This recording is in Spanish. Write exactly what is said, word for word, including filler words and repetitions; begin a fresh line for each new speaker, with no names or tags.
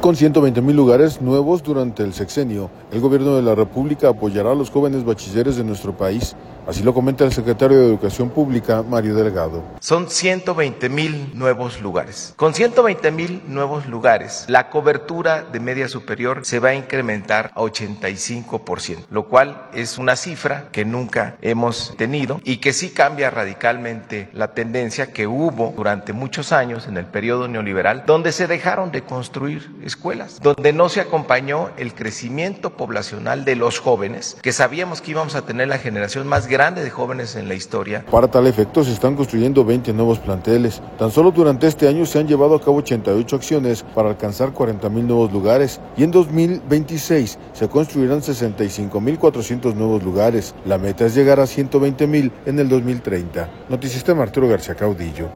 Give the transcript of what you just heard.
con ciento veinte mil lugares nuevos durante el sexenio. El gobierno de la República apoyará a los jóvenes bachilleres de nuestro país. Así lo comenta el secretario de Educación Pública, Mario Delgado.
Son ciento veinte mil nuevos lugares. Con ciento veinte mil nuevos lugares, la cobertura de media superior se va a incrementar a ochenta y cinco por ciento, lo cual es una cifra que nunca hemos tenido y que sí cambia radicalmente la tendencia que hubo durante muchos años en el periodo neoliberal, donde se dejaron de construir escuelas, donde no se acompañó el crecimiento poblacional de los jóvenes, que sabíamos que íbamos a tener la generación más grande grande de jóvenes en la historia.
Para tal efecto se están construyendo veinte nuevos planteles. Tan solo durante este año se han llevado a cabo ochenta y ocho acciones para alcanzar cuarenta mil nuevos lugares y en dos mil veintiséis se construirán sesenta y cinco mil cuatrocientos nuevos lugares. La meta es llegar a ciento veinte mil en el dos mil treinta. Noticistema Arturo García Caudillo.